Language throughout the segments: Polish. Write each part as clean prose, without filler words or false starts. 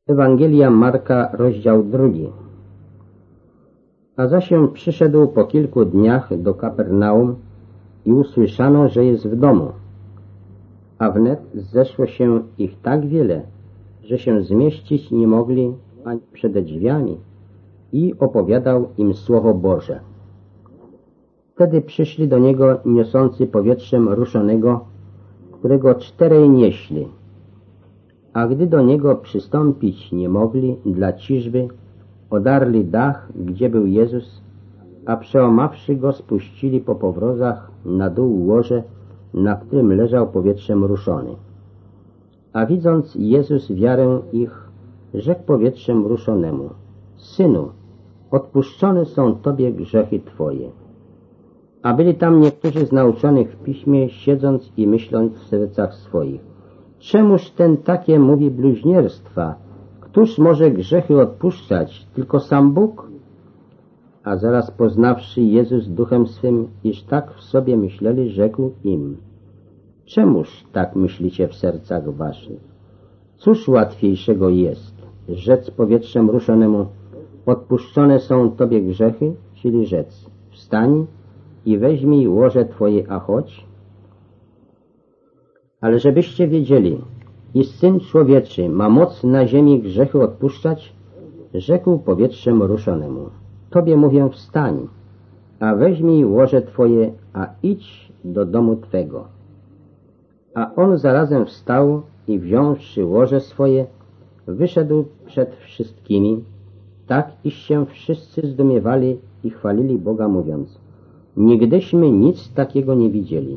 Ewangelia Marka, rozdział 2. A zaś przyszedł po kilku dniach do Kapernaum i usłyszano, że jest w domu. A wnet zeszło się ich tak wiele, że się zmieścić nie mogli ani przed drzwiami, i opowiadał im Słowo Boże. Wtedy przyszli do niego niosący powietrzem ruszonego, którego 4 nieśli. A gdy do niego przystąpić nie mogli dla ciżby, odarli dach, gdzie był Jezus, a przełamawszy go spuścili po powrozach na dół łoże, na którym leżał powietrzem ruszony. A widząc Jezus wiarę ich, rzekł powietrzem ruszonemu: Synu, odpuszczone są Tobie grzechy Twoje. A byli tam niektórzy z nauczonych w piśmie, siedząc i myśląc w sercach swoich: Czemuż ten takie mówi bluźnierstwa? Któż może grzechy odpuszczać, tylko sam Bóg? A zaraz poznawszy Jezus duchem swym, iż tak w sobie myśleli, rzekł im: Czemuż tak myślicie w sercach waszych? Cóż łatwiejszego jest, rzec powietrzem ruszonemu: odpuszczone są Tobie grzechy, czyli rzec: wstań i weźmij łoże Twoje, a chodź? Ale żebyście wiedzieli, iż Syn Człowieczy ma moc na ziemi grzechy odpuszczać, rzekł powietrzem ruszonemu: Tobie mówię, wstań, a weźmij łoże Twoje, a idź do domu Twego. A on zarazem wstał i wziąwszy łoże swoje, wyszedł przed wszystkimi, tak iż się wszyscy zdumiewali i chwalili Boga, mówiąc: Nigdyśmy nic takiego nie widzieli.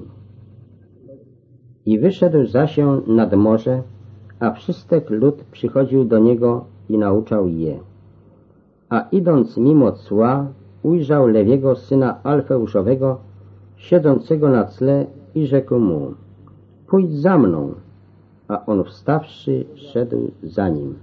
I wyszedł zasię nad morze, a wszystek lud przychodził do niego i nauczał je. A idąc mimo cła, ujrzał Lewiego, syna Alfeuszowego, siedzącego na cle, i rzekł mu: Pójdź za mną. A on wstawszy, szedł za nim.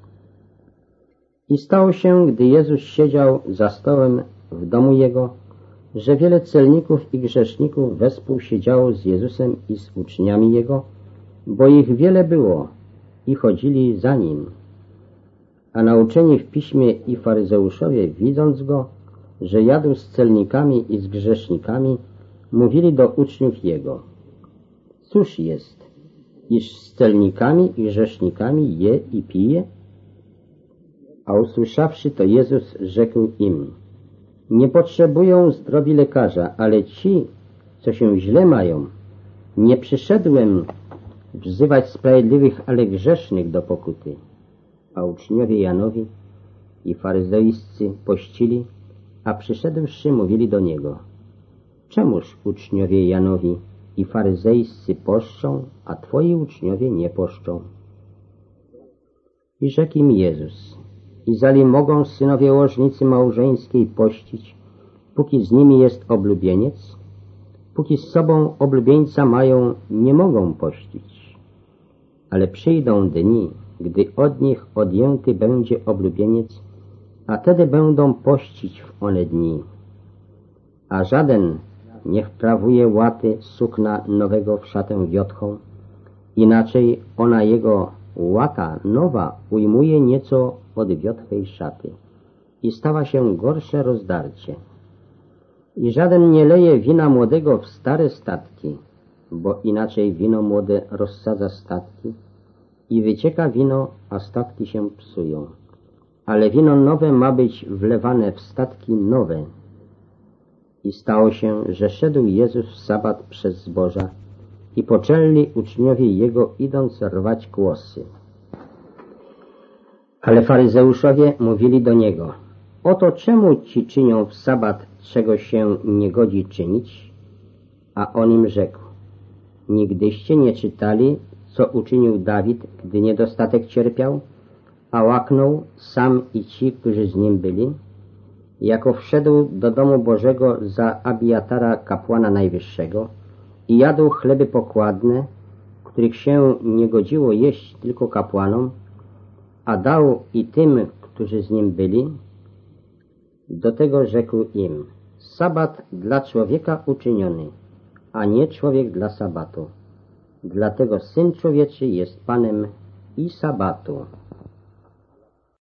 I stało się, gdy Jezus siedział za stołem w domu jego, że wiele celników i grzeszników wespół siedziało z Jezusem i z uczniami Jego, bo ich wiele było i chodzili za Nim. A nauczeni w piśmie i faryzeuszowie, widząc Go, że jadł z celnikami i z grzesznikami, mówili do uczniów Jego: Cóż jest, iż z celnikami i grzesznikami je i pije? A usłyszawszy to, Jezus rzekł im: Nie potrzebują zdrowi lekarza, ale ci, co się źle mają. Nie przyszedłem wzywać sprawiedliwych, ale grzesznych do pokuty. A uczniowie Janowi i faryzeuscy pościli, a przyszedłszy mówili do niego: Czemuż uczniowie Janowi i faryzeuscy poszczą, a twoi uczniowie nie poszczą? I rzekł im Jezus: Izali mogą synowie łożnicy małżeńskiej pościć, póki z nimi jest oblubieniec? Póki z sobą oblubieńca mają, nie mogą pościć. Ale przyjdą dni, gdy od nich odjęty będzie oblubieniec, a tedy będą pościć w one dni. A żaden niech wprawuje łaty sukna nowego w szatę wiotchą, inaczej ona jego łata nowa ujmuje nieco od wiotchej szaty i stała się gorsze rozdarcie. I żaden nie leje wina młodego w stare statki, bo inaczej wino młode rozsadza statki i wycieka wino, a statki się psują. Ale wino nowe ma być wlewane w statki nowe. I stało się, że szedł Jezus w sabat przez zboża i poczęli uczniowie Jego, idąc, rwać kłosy. Ale faryzeuszowie mówili do Niego: Oto czemu ci czynią w sabat, czego się nie godzi czynić? A on im rzekł: Nigdyście nie czytali, co uczynił Dawid, gdy niedostatek cierpiał, a łaknął sam i ci, którzy z nim byli? Jako wszedł do domu Bożego za Abiatara, kapłana najwyższego, i jadł chleby pokładne, których się nie godziło jeść tylko kapłanom, a dał i tym, którzy z nim byli. Do tego rzekł im: Sabat dla człowieka uczyniony, a nie człowiek dla sabatu. Dlatego Syn Człowieczy jest Panem i sabatu.